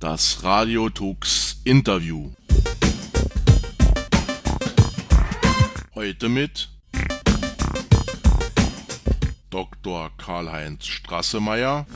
Das Radio-Tux Interview. Heute mit Dr. Karl-Heinz Strassemeyer,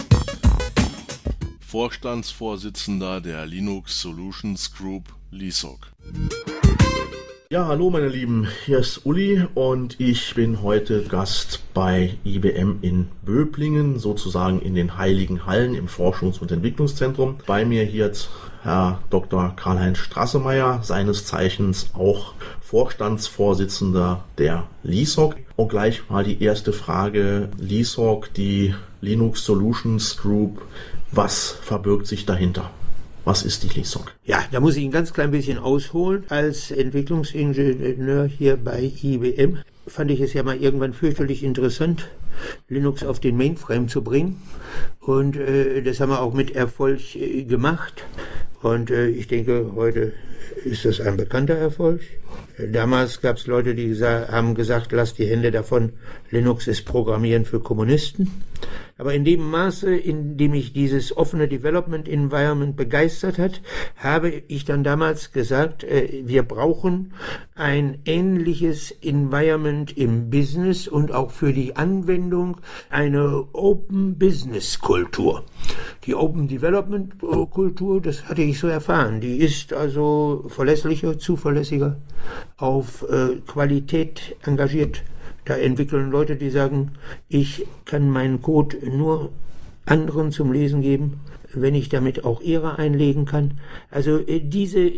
Vorstandsvorsitzender der Linux Solutions Group LISOG. Ja, hallo meine Lieben, hier ist Uli und ich bin heute Gast bei IBM in Böblingen, sozusagen in den Heiligen Hallen im Forschungs- und Entwicklungszentrum. Bei mir hier jetzt Herr Dr. Karl-Heinz Strassemeyer, seines Zeichens auch Vorstandsvorsitzender der LISOG. Und gleich mal die erste Frage, LISOG, die Linux Solutions Group, was verbirgt sich dahinter? Was ist die LISOG? Ja, da muss ich ein ganz klein bisschen ausholen. Als Entwicklungsingenieur hier bei IBM fand ich es ja mal irgendwann fürchterlich interessant, Linux auf den Mainframe zu bringen. Und das haben wir auch mit Erfolg gemacht. Und ich denke, heute ist das ein bekannter Erfolg. Damals gab es Leute, die haben gesagt, lasst die Hände davon, Linux ist Programmieren für Kommunisten. Aber in dem Maße, in dem mich dieses offene Development Environment begeistert hat, habe ich dann damals gesagt, wir brauchen ein ähnliches Environment im Business und auch für die Anwendung eine Open Business Kultur. Die Open Development Kultur, das hatte ich so erfahren, die ist also verlässlicher, zuverlässiger, auf Qualität engagiert. Da entwickeln Leute, die sagen, ich kann meinen Code nur anderen zum Lesen geben, wenn ich damit auch Ehre einlegen kann. Also dieser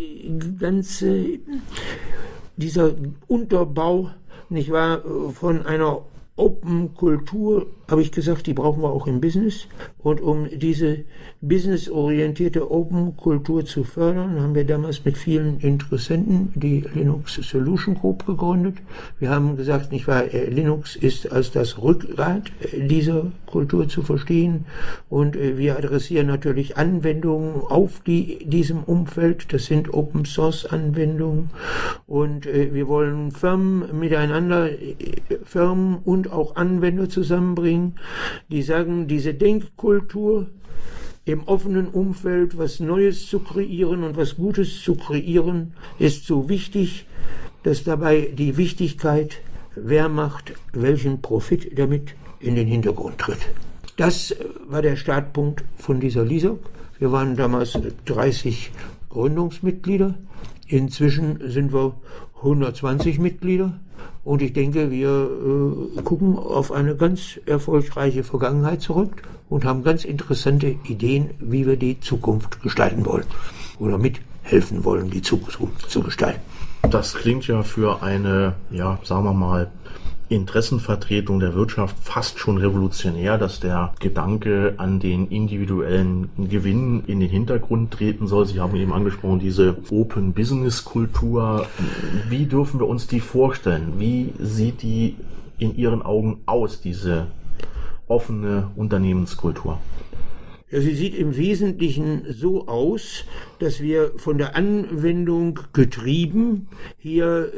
Unterbau, nicht wahr, von einer Open-Kultur, habe ich gesagt, die brauchen wir auch im Business. Und um diese businessorientierte Open-Kultur zu fördern, haben wir damals mit vielen Interessenten die Linux Solution Group gegründet. Wir haben gesagt, nicht wahr, Linux ist als das Rückgrat dieser Kultur zu verstehen. Und wir adressieren natürlich Anwendungen auf diesem Umfeld. Das sind Open-Source-Anwendungen. Und wir wollen Firmen miteinander, Firmen und auch Anwender zusammenbringen, die sagen, diese Denkkultur im offenen Umfeld, was Neues zu kreieren und was Gutes zu kreieren, ist so wichtig, dass dabei die Wichtigkeit, wer macht welchen Profit damit, in den Hintergrund tritt. Das war der Startpunkt von dieser LISOG. Wir waren damals 30 Gründungsmitglieder. Inzwischen sind wir 120 Mitglieder. Und ich denke, wir gucken auf eine ganz erfolgreiche Vergangenheit zurück und haben ganz interessante Ideen, wie wir die Zukunft gestalten wollen oder mithelfen wollen, die Zukunft zu gestalten. Das klingt ja für eine, sagen wir mal, Interessenvertretung der Wirtschaft fast schon revolutionär, dass der Gedanke an den individuellen Gewinn in den Hintergrund treten soll. Sie haben eben angesprochen, diese Open Business Kultur. Wie dürfen wir uns die vorstellen? Wie sieht die in Ihren Augen aus, diese offene Unternehmenskultur? Ja, sie sieht im Wesentlichen so aus, dass wir von der Anwendung getrieben hier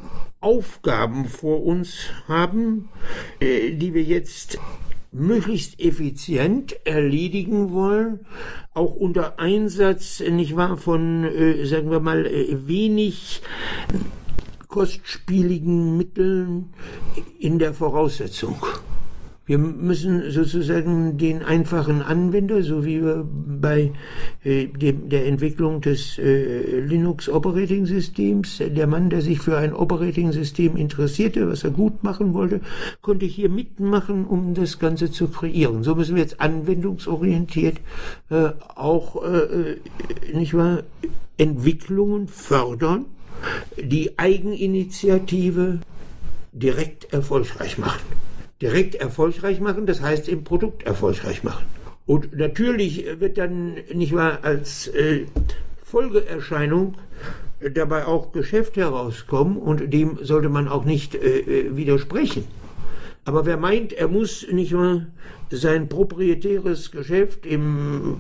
Aufgaben vor uns haben, die wir jetzt möglichst effizient erledigen wollen, auch unter Einsatz, nicht wahr, von, sagen wir mal, wenig kostspieligen Mitteln in der Voraussetzung. Wir müssen sozusagen den einfachen Anwender, so wie wir bei der Entwicklung des Linux Operating Systems, der Mann, der sich für ein Operating System interessierte, was er gut machen wollte, konnte hier mitmachen, um das Ganze zu kreieren. So müssen wir jetzt anwendungsorientiert auch, nicht wahr, Entwicklungen fördern, die Eigeninitiative direkt erfolgreich machen. Direkt erfolgreich machen, das heißt im Produkt erfolgreich machen. Und natürlich wird dann, nicht wahr, als Folgeerscheinung dabei auch Geschäft herauskommen und dem sollte man auch nicht widersprechen. Aber wer meint, er muss, nicht wahr, sein proprietäres Geschäft im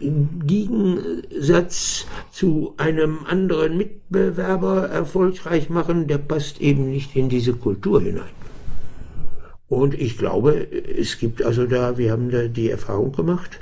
Gegensatz zu einem anderen Mitbewerber erfolgreich machen, der passt eben nicht in diese Kultur hinein. Und ich glaube, es gibt also da, wir haben da die Erfahrung gemacht,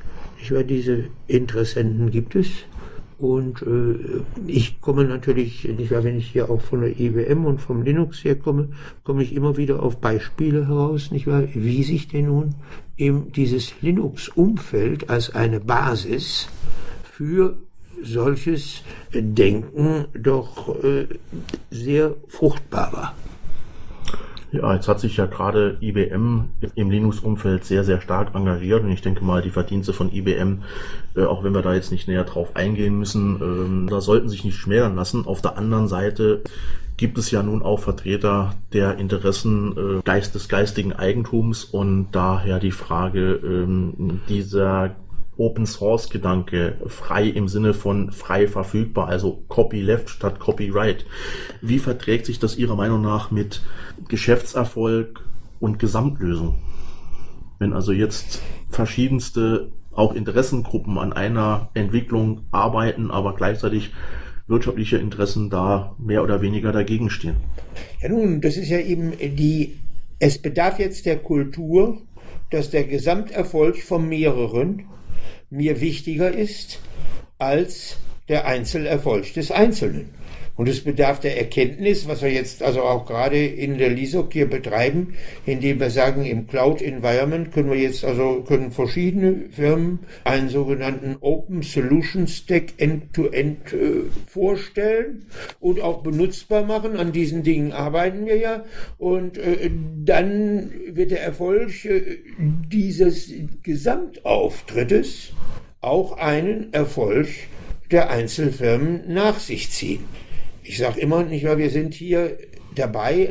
Diese Interessenten gibt es. Und ich komme natürlich, wenn ich hier auch von der IBM und vom Linux herkomme, komme ich immer wieder auf Beispiele heraus, wie sich denn nun eben dieses Linux-Umfeld als eine Basis für solches Denken doch sehr fruchtbar war. Ja, jetzt hat sich ja gerade IBM im Linux-Umfeld sehr, sehr stark engagiert und ich denke mal, die Verdienste von IBM, auch wenn wir da jetzt nicht näher drauf eingehen müssen, da sollten sich nicht schmälern lassen. Auf der anderen Seite gibt es ja nun auch Vertreter der Interessen des geistigen Eigentums und daher die Frage, dieser Open-Source-Gedanke, frei im Sinne von frei verfügbar, also Copyleft statt Copyright. Wie verträgt sich das Ihrer Meinung nach mit Geschäftserfolg und Gesamtlösung? Wenn also jetzt verschiedenste auch Interessengruppen an einer Entwicklung arbeiten, aber gleichzeitig wirtschaftliche Interessen da mehr oder weniger dagegen stehen. Ja nun, das ist ja eben es bedarf jetzt der Kultur, dass der Gesamterfolg von mehreren mir wichtiger ist als der Einzelerfolg des Einzelnen. Und es bedarf der Erkenntnis, was wir jetzt also auch gerade in der LISOC hier betreiben, indem wir sagen, im Cloud Environment können verschiedene Firmen einen sogenannten Open Solution Stack End-to-End vorstellen und auch benutzbar machen. An diesen Dingen arbeiten wir ja. Und dann wird der Erfolg dieses Gesamtauftrittes auch einen Erfolg der Einzelfirmen nach sich ziehen. Ich sage immer, wir sind hier dabei,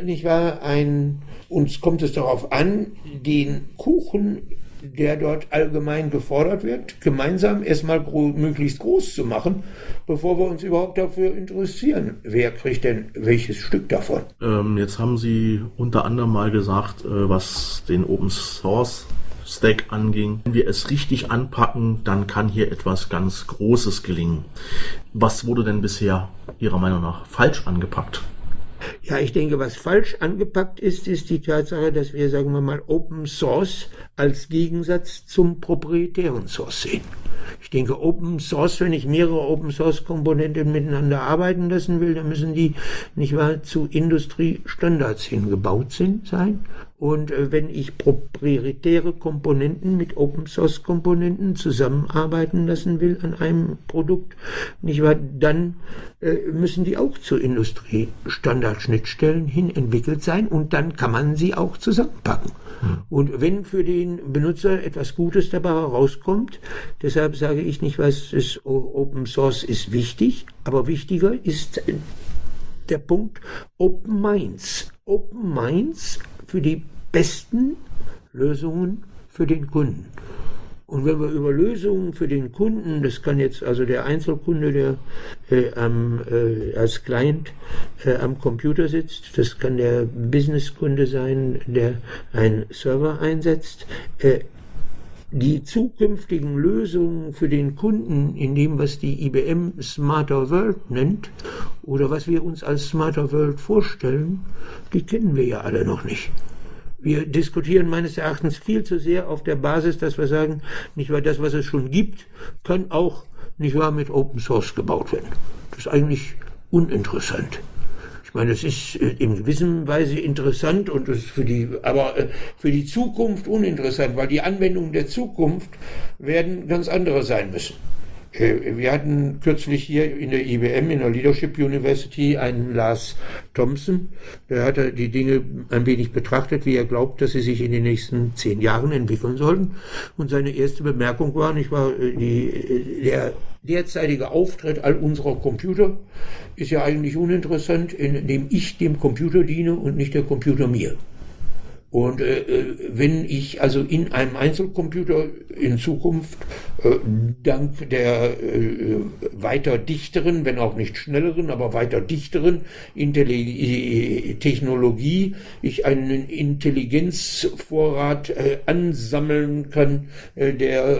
uns kommt es darauf an, den Kuchen, der dort allgemein gefordert wird, gemeinsam erstmal möglichst groß zu machen, bevor wir uns überhaupt dafür interessieren. Wer kriegt denn welches Stück davon? Jetzt haben Sie unter anderem mal gesagt, was den Open Source Stack anging. Wenn wir es richtig anpacken, dann kann hier etwas ganz Großes gelingen. Was wurde denn bisher Ihrer Meinung nach falsch angepackt? Ja, ich denke, was falsch angepackt ist die Tatsache, dass wir, sagen wir mal, Open Source als Gegensatz zum proprietären Source sehen. Ich denke, Open Source, wenn ich mehrere Open Source Komponenten miteinander arbeiten lassen will, dann müssen die, zu Industriestandards hingebaut sein. Und wenn ich proprietäre Komponenten mit Open Source Komponenten zusammenarbeiten lassen will an einem Produkt, dann müssen die auch zu Industriestandardschnittstellen hin entwickelt sein und dann kann man sie auch zusammenpacken. Und wenn für den Benutzer etwas Gutes dabei herauskommt, deshalb sage ich Open Source ist wichtig, aber wichtiger ist der Punkt Open Minds. Open Minds für die besten Lösungen für den Kunden. Und wenn wir über Lösungen für den Kunden, das kann jetzt der Einzelkunde, der als Client am Computer sitzt, das kann der Businesskunde sein, der einen Server einsetzt, die zukünftigen Lösungen für den Kunden in dem, was die IBM Smarter World nennt, oder was wir uns als Smarter World vorstellen, die kennen wir ja alle noch nicht. Wir diskutieren meines Erachtens viel zu sehr auf der Basis, dass wir sagen, das, was es schon gibt, kann auch, mit Open Source gebaut werden. Das ist eigentlich uninteressant. Ich meine, es ist in gewisser Weise interessant und es ist aber für die Zukunft uninteressant, weil die Anwendungen der Zukunft werden ganz andere sein müssen. Wir hatten kürzlich hier in der IBM, in der Leadership University, einen Lars Thompson, der hatte die Dinge ein wenig betrachtet, wie er glaubt, dass sie sich in den nächsten 10 Jahren entwickeln sollten. Und seine erste Bemerkung war, der derzeitige Auftritt all unserer Computer ist ja eigentlich uninteressant, indem ich dem Computer diene und nicht der Computer mir. Und wenn ich in einem Einzelcomputer in Zukunft dank der weiter dichteren, wenn auch nicht schnelleren, aber weiter dichteren Technologie, ich einen Intelligenzvorrat ansammeln kann, der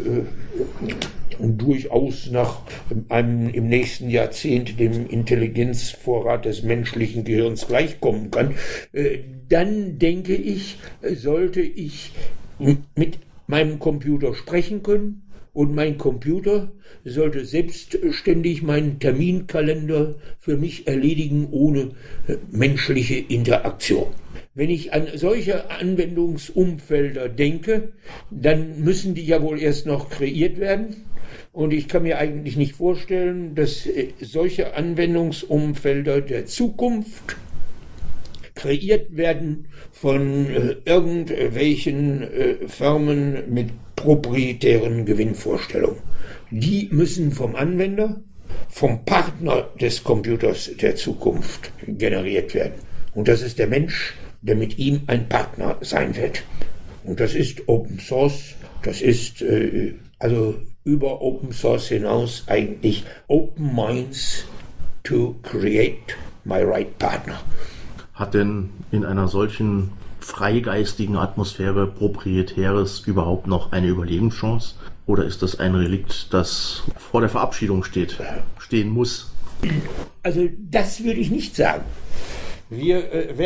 durchaus im nächsten Jahrzehnt dem Intelligenzvorrat des menschlichen Gehirns gleichkommen kann, dann denke ich, sollte ich mit meinem Computer sprechen können Und mein Computer sollte selbstständig meinen Terminkalender für mich erledigen, ohne menschliche Interaktion. Wenn ich an solche Anwendungsumfelder denke, dann müssen die ja wohl erst noch kreiert werden. Und ich kann mir eigentlich nicht vorstellen, dass solche Anwendungsumfelder der Zukunft kreiert werden von irgendwelchen Firmen mit proprietären Gewinnvorstellungen. Die müssen vom Anwender, vom Partner des Computers der Zukunft generiert werden. Und das ist der Mensch, der mit ihm ein Partner sein wird. Und das ist Open Source, das ist also über Open Source hinaus eigentlich Open Minds to create my right partner. Hat denn in einer solchen freigeistigen Atmosphäre Proprietäres überhaupt noch eine Überlebenschance? Oder ist das ein Relikt, das vor der Verabschiedung stehen muss? Also das würde ich nicht sagen. Wir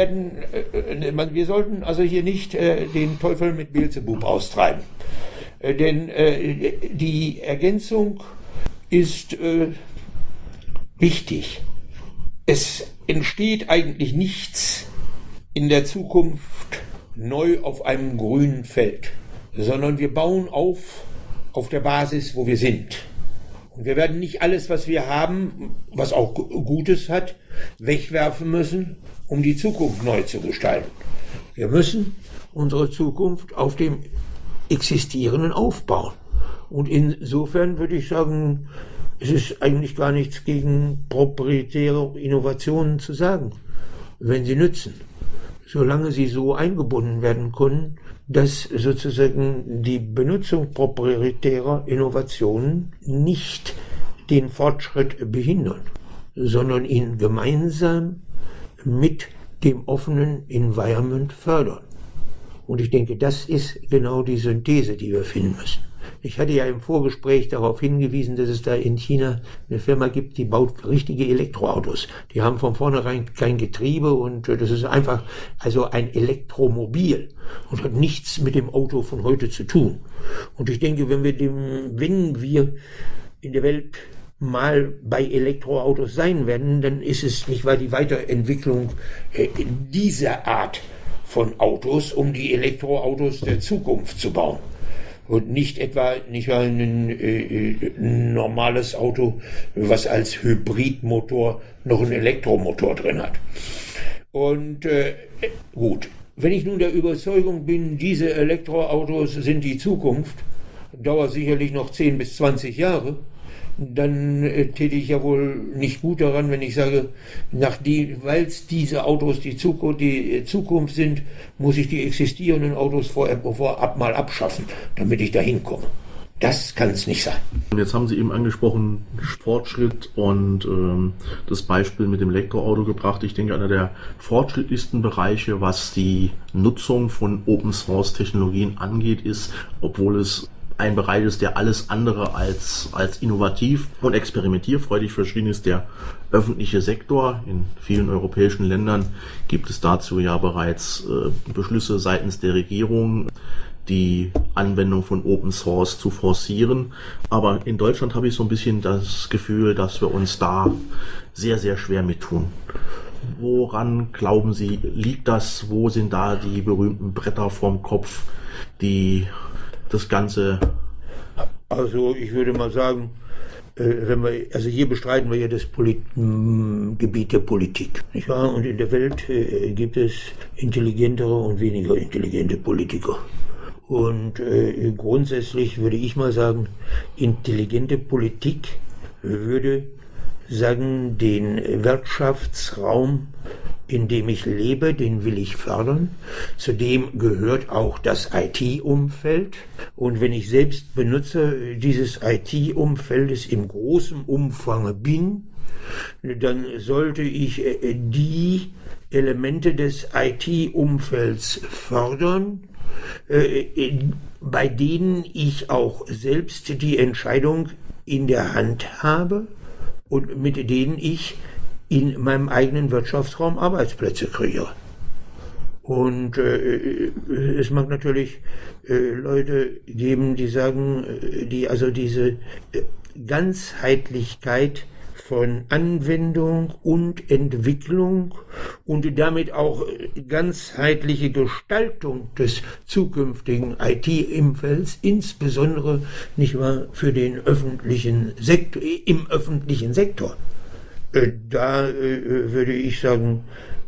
sollten also hier nicht den Teufel mit Beelzebub austreiben. Denn die Ergänzung ist wichtig. Es entsteht eigentlich nichts in der Zukunft neu auf einem grünen Feld, sondern wir bauen auf der Basis, wo wir sind. Und wir werden nicht alles, was wir haben, was auch Gutes hat, wegwerfen müssen, um die Zukunft neu zu gestalten. Wir müssen unsere Zukunft auf dem Existierenden aufbauen. Und insofern würde ich sagen, es ist eigentlich gar nichts gegen proprietäre Innovationen zu sagen, wenn sie nützen, solange sie so eingebunden werden können, dass sozusagen die Benutzung proprietärer Innovationen nicht den Fortschritt behindern, sondern ihn gemeinsam mit dem offenen Environment fördern. Und ich denke, das ist genau die Synthese, die wir finden müssen. Ich hatte ja im Vorgespräch darauf hingewiesen, dass es da in China eine Firma gibt, die baut richtige Elektroautos. Die haben von vornherein kein Getriebe und das ist einfach also ein Elektromobil und hat nichts mit dem Auto von heute zu tun. Und ich denke, wenn wir in der Welt mal bei Elektroautos sein werden, dann ist es nicht wahr die Weiterentwicklung dieser Art von Autos, um die Elektroautos der Zukunft zu bauen. Und nicht etwa ein normales Auto, was als Hybridmotor noch einen Elektromotor drin hat. Und gut, wenn ich nun der Überzeugung bin, diese Elektroautos sind die Zukunft, dauert sicherlich noch 10 bis 20 Jahre, dann täte ich ja wohl nicht gut daran, wenn ich sage, weil diese Autos die Zukunft sind, muss ich die existierenden Autos vorab mal abschaffen, damit ich da hinkomme. Das kann es nicht sein. Und jetzt haben Sie eben angesprochen, Fortschritt und das Beispiel mit dem Elektroauto gebracht. Ich denke, einer der fortschrittlichsten Bereiche, was die Nutzung von Open-Source-Technologien angeht, ist, obwohl es ein Bereich ist, der alles andere als innovativ und experimentierfreudig verschrien ist, der öffentliche Sektor. In vielen europäischen Ländern gibt es dazu ja bereits Beschlüsse seitens der Regierung, die Anwendung von Open Source zu forcieren. Aber in Deutschland habe ich so ein bisschen das Gefühl, dass wir uns da sehr, sehr schwer mit tun. Woran glauben Sie, liegt das? Wo sind da die berühmten Bretter vorm Kopf, die das Ganze? Also ich würde mal sagen, hier bestreiten wir ja das Gebiet der Politik, nicht wahr? Und in der Welt gibt es intelligentere und weniger intelligente Politiker. Und grundsätzlich würde ich mal sagen, intelligente Politik würde sagen, den Wirtschaftsraum, in dem ich lebe, den will ich fördern. Zudem gehört auch das IT-Umfeld. Und wenn ich selbst Benutzer dieses IT-Umfeldes im großen Umfang bin, dann sollte ich die Elemente des IT-Umfelds fördern, bei denen ich auch selbst die Entscheidung in der Hand habe und mit denen ich in meinem eigenen Wirtschaftsraum Arbeitsplätze kreiere. Und es mag natürlich Leute geben, die sagen, die also diese Ganzheitlichkeit von Anwendung und Entwicklung und damit auch ganzheitliche Gestaltung des zukünftigen IT-Umfelds, insbesondere nicht wahr, für den öffentlichen Sektor, im öffentlichen Sektor. Da würde ich sagen,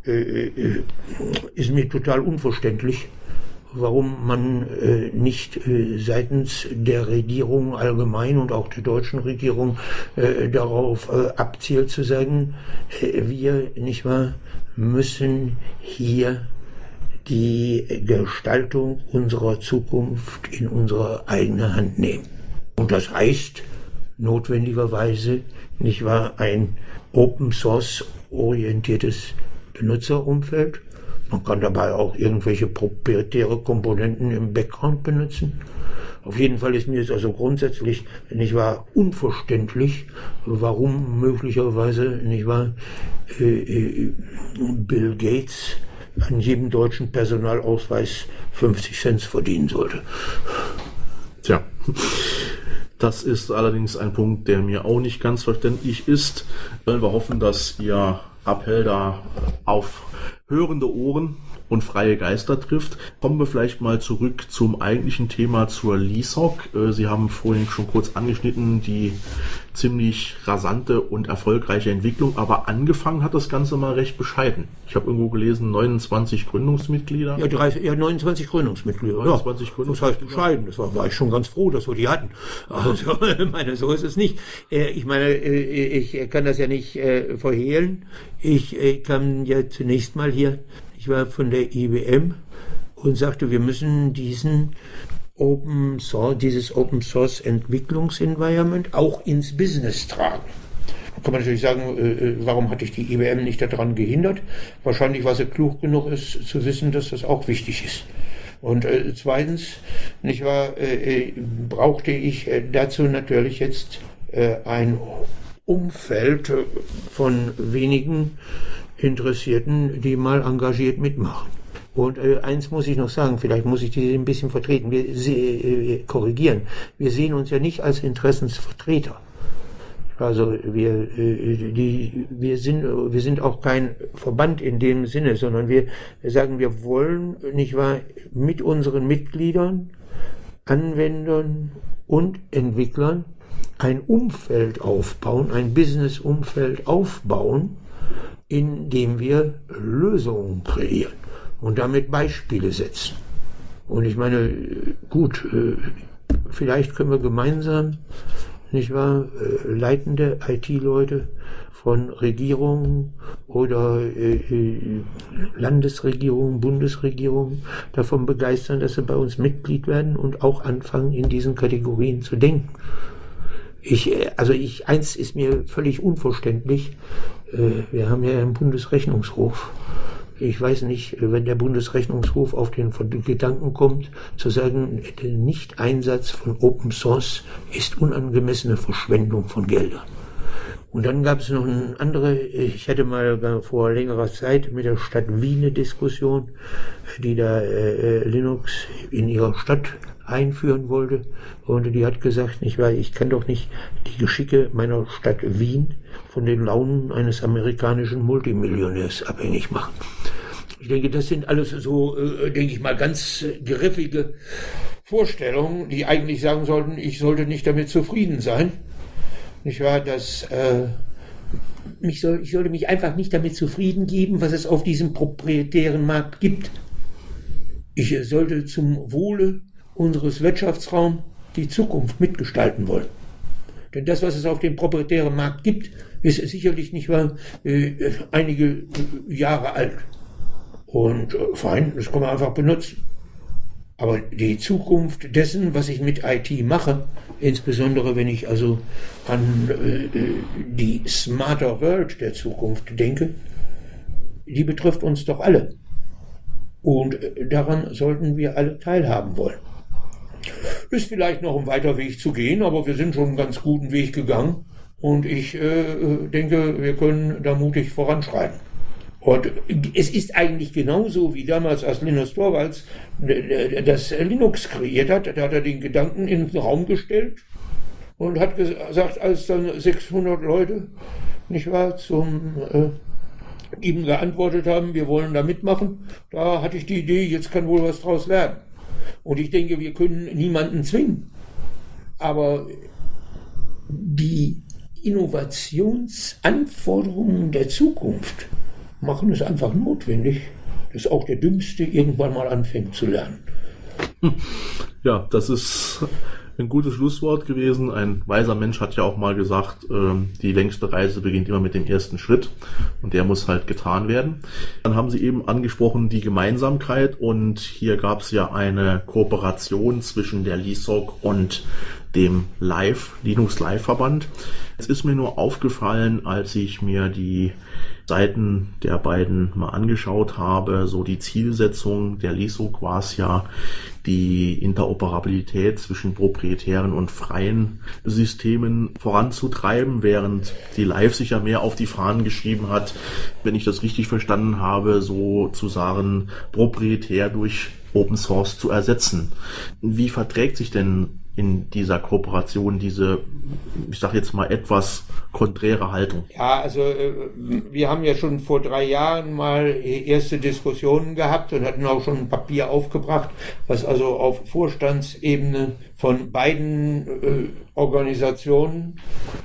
ist mir total unverständlich, warum man nicht seitens der Regierung allgemein und auch der deutschen Regierung darauf abzielt zu sagen, wir, nicht wahr, müssen hier die Gestaltung unserer Zukunft in unsere eigene Hand nehmen. Und das heißt notwendigerweise, nicht wahr, ein Open-Source-orientiertes Benutzerumfeld. Man kann dabei auch irgendwelche proprietäre Komponenten im Background benutzen. Auf jeden Fall ist mir es also grundsätzlich, nicht wahr, unverständlich, warum möglicherweise, nicht wahr, Bill Gates an jedem deutschen Personalausweis 50 Cent verdienen sollte. Tja, das ist allerdings ein Punkt, der mir auch nicht ganz verständlich ist. Wir hoffen, dass Ihr Appell da auf hörende Ohren und freie Geister trifft. Kommen wir vielleicht mal zurück zum eigentlichen Thema, zur LISOC. Sie haben vorhin schon kurz angeschnitten, die ziemlich rasante und erfolgreiche Entwicklung, aber angefangen hat das Ganze mal recht bescheiden. Ich habe irgendwo gelesen, 29 Gründungsmitglieder. Ja, 29 Gründungsmitglieder. 29 Gründungsmitglieder. Das heißt bescheiden. Das war ich schon ganz froh, dass wir die hatten. Also, so ist es nicht. Ich meine, ich kann das ja nicht verhehlen. Ich kam ja zunächst mal hier, ich war von der IBM und sagte, wir müssen dieses Open Source Entwicklungsenvironment auch ins Business tragen. Da kann man natürlich sagen, warum hatte ich die IBM nicht daran gehindert? Wahrscheinlich, weil sie klug genug ist, zu wissen, dass das auch wichtig ist. Und zweitens, nicht wahr, brauchte ich dazu natürlich jetzt ein Umfeld von wenigen Interessierten, die mal engagiert mitmachen. Und eins muss ich noch sagen, vielleicht muss ich die ein bisschen vertreten, korrigieren. Wir sehen uns ja nicht als Interessensvertreter. Also wir sind auch kein Verband in dem Sinne, sondern wir sagen, wir wollen, nicht wahr, mit unseren Mitgliedern, Anwendern und Entwicklern ein Umfeld aufbauen, ein Business-Umfeld aufbauen, in dem wir Lösungen kreieren und damit Beispiele setzen. Und ich meine, gut, vielleicht können wir gemeinsam, nicht wahr, leitende IT-Leute von Regierungen oder Landesregierungen, Bundesregierungen davon begeistern, dass sie bei uns Mitglied werden und auch anfangen, in diesen Kategorien zu denken. Eins ist mir völlig unverständlich. Wir haben ja einen Bundesrechnungshof. Ich weiß nicht, wenn der Bundesrechnungshof auf den Gedanken kommt, zu sagen, der Nicht-Einsatz von Open Source ist unangemessene Verschwendung von Geldern. Und dann gab es noch eine andere, ich hatte mal vor längerer Zeit mit der Stadt Wien eine Diskussion, die da Linux in ihrer Stadt einführen wollte. Und die hat gesagt, nicht wahr, ich kann doch nicht die Geschicke meiner Stadt Wien von den Launen eines amerikanischen Multimillionärs abhängig machen. Ich denke, das sind alles so, denke ich mal, ganz griffige Vorstellungen, die eigentlich sagen sollten, ich sollte nicht damit zufrieden sein. Nicht wahr, dass ich sollte mich einfach nicht damit zufrieden geben, was es auf diesem proprietären Markt gibt. Ich sollte zum Wohle unseres Wirtschaftsraums die Zukunft mitgestalten wollen. Denn das, was es auf dem proprietären Markt gibt, ist sicherlich nicht wahr, einige Jahre alt. Und fein, das kann man einfach benutzen. Aber die Zukunft dessen, was ich mit IT mache, insbesondere wenn ich also an die Smarter World der Zukunft denke, die betrifft uns doch alle. Und daran sollten wir alle teilhaben wollen. Ist vielleicht noch ein weiter Weg zu gehen, aber wir sind schon einen ganz guten Weg gegangen. Und ich denke, wir können da mutig voranschreiten. Und es ist eigentlich genauso wie damals, als Linus Torvalds das Linux kreiert hat. Da hat er den Gedanken in den Raum gestellt und hat gesagt, als dann 600 Leute, nicht wahr, ihm geantwortet haben, wir wollen da mitmachen, da hatte ich die Idee, jetzt kann wohl was draus werden. Und ich denke, wir können niemanden zwingen. Aber die Innovationsanforderungen der Zukunft machen es einfach notwendig, dass auch der Dümmste irgendwann mal anfängt zu lernen. Ja, das ist ein gutes Schlusswort gewesen. Ein weiser Mensch hat ja auch mal gesagt, die längste Reise beginnt immer mit dem ersten Schritt und der muss halt getan werden. Dann haben Sie eben angesprochen die Gemeinsamkeit und hier gab es ja eine Kooperation zwischen der LISOC und dem Linux Live Verband. Es ist mir nur aufgefallen, als ich mir die Seiten der beiden mal angeschaut habe, so die Zielsetzung der LISOC war es ja, die Interoperabilität zwischen proprietären und freien Systemen voranzutreiben, während die Live sich ja mehr auf die Fahnen geschrieben hat, wenn ich das richtig verstanden habe, sozusagen proprietär durch Open Source zu ersetzen. Wie verträgt sich denn in dieser Kooperation diese, ich sage jetzt mal, etwas konträre Haltung? Ja, also wir haben ja schon vor 3 Jahren mal erste Diskussionen gehabt und hatten auch schon ein Papier aufgebracht, was also auf Vorstandsebene von beiden Organisationen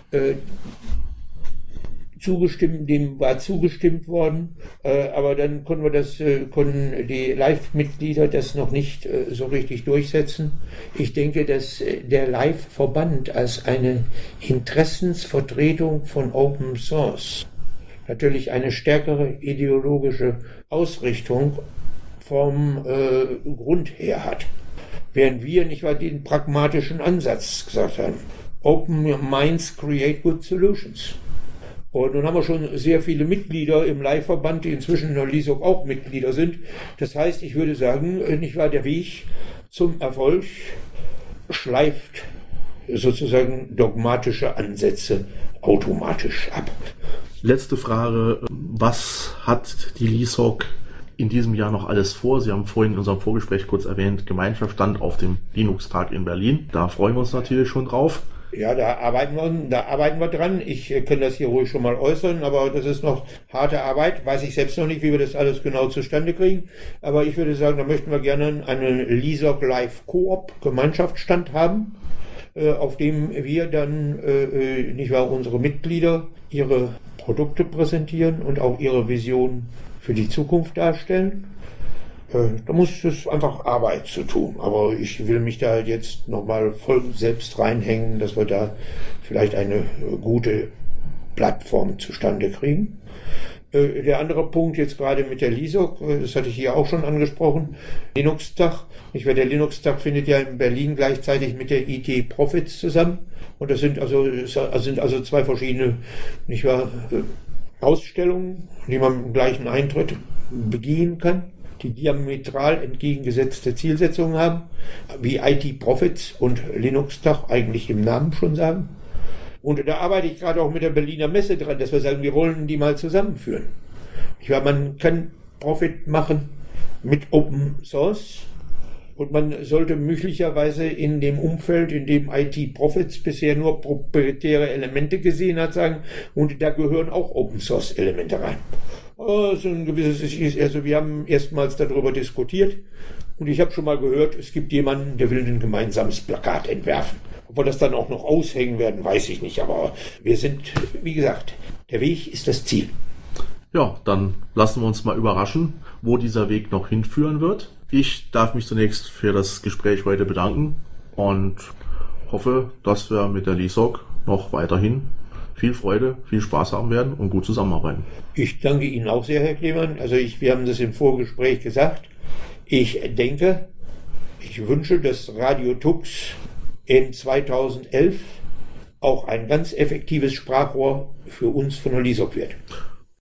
dem war zugestimmt worden, aber dann konnten die Live-Mitglieder das noch nicht so richtig durchsetzen. Ich denke, dass der Live-Verband als eine Interessensvertretung von Open Source natürlich eine stärkere ideologische Ausrichtung vom Grund her hat. Während wir nicht mal den pragmatischen Ansatz gesagt haben. Open Minds create good solutions. Und nun haben wir schon sehr viele Mitglieder im Live-Verband, die inzwischen in der LISOC auch Mitglieder sind. Das heißt, ich würde sagen, nicht wahr, der Weg zum Erfolg schleift sozusagen dogmatische Ansätze automatisch ab. Letzte Frage, was hat die LISOC in diesem Jahr noch alles vor? Sie haben vorhin in unserem Vorgespräch kurz erwähnt, Gemeinschaftsstand auf dem Linux-Tag in Berlin. Da freuen wir uns natürlich schon drauf. Ja, da arbeiten wir dran. Ich kann das hier ruhig schon mal äußern, aber das ist noch harte Arbeit. Weiß ich selbst noch nicht, wie wir das alles genau zustande kriegen. Aber ich würde sagen, da möchten wir gerne einen LISOC Live Coop Gemeinschaftsstand haben, auf dem wir dann nicht wahr, unsere Mitglieder ihre Produkte präsentieren und auch ihre Vision für die Zukunft darstellen. Da muss es einfach Arbeit zu tun, aber ich will mich da jetzt nochmal voll selbst reinhängen, dass wir da vielleicht eine gute Plattform zustande kriegen. Der andere Punkt jetzt gerade mit der LISOC, das hatte ich hier auch schon angesprochen, Linux-Tag. Der Linux-Tag findet ja in Berlin gleichzeitig mit der IT Profits zusammen und das sind also 2 verschiedene, nicht wahr, Ausstellungen, die man mit dem gleichen Eintritt begehen kann, die diametral entgegengesetzte Zielsetzungen haben, wie IT Profits und Linux-Tag eigentlich im Namen schon sagen. Und da arbeite ich gerade auch mit der Berliner Messe dran, dass wir sagen, wir wollen die mal zusammenführen. Man kann Profit machen mit Open Source und man sollte möglicherweise in dem Umfeld, in dem IT Profits bisher nur proprietäre Elemente gesehen hat, sagen, und da gehören auch Open Source Elemente rein. So ein gewisses, also wir haben erstmals darüber diskutiert und ich habe schon mal gehört, es gibt jemanden, der will ein gemeinsames Plakat entwerfen. Ob wir das dann auch noch aushängen werden, weiß ich nicht, aber wir sind, wie gesagt, der Weg ist das Ziel. Ja, dann lassen wir uns mal überraschen, wo dieser Weg noch hinführen wird. Ich darf mich zunächst für das Gespräch heute bedanken und hoffe, dass wir mit der LISOC noch weiterhin viel Freude, viel Spaß haben werden und gut zusammenarbeiten. Ich danke Ihnen auch sehr, Herr Klemann. Also wir haben das im Vorgespräch gesagt. Ich denke, ich wünsche, dass Radio Tux in 2011 auch ein ganz effektives Sprachrohr für uns von der LISOC wird.